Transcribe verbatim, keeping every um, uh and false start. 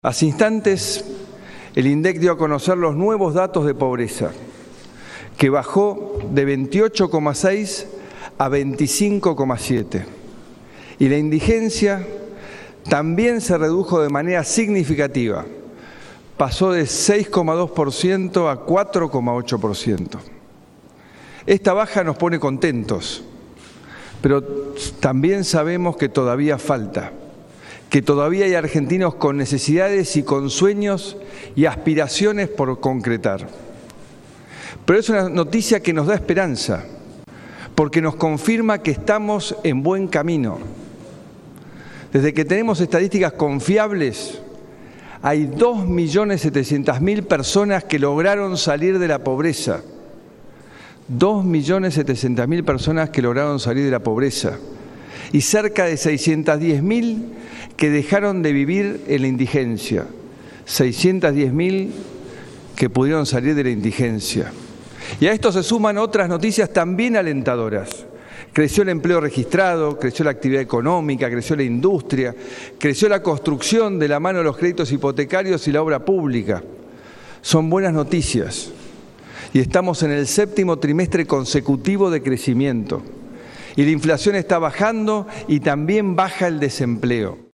Hace instantes, el INDEC dio a conocer los nuevos datos de pobreza, que bajó de veintiocho coma seis a veinticinco coma siete. Y la indigencia también se redujo de manera significativa, pasó de seis coma dos por ciento a cuatro coma ocho por ciento. Esta baja nos pone contentos, pero también sabemos que todavía falta, que todavía hay argentinos con necesidades y con sueños y aspiraciones por concretar. Pero es una noticia que nos da esperanza, porque nos confirma que estamos en buen camino. Desde que tenemos estadísticas confiables, hay dos millones setecientas mil personas que lograron salir de la pobreza. dos millones setecientas mil personas que lograron salir de la pobreza. Y cerca de seiscientas diez mil que dejaron de vivir en la indigencia. seiscientas diez mil que pudieron salir de la indigencia. Y a esto se suman otras noticias también alentadoras. Creció el empleo registrado, creció la actividad económica, creció la industria, creció la construcción de la mano de los créditos hipotecarios y la obra pública. Son buenas noticias. Y estamos en el séptimo trimestre consecutivo de crecimiento. Y la inflación está bajando y también baja el desempleo.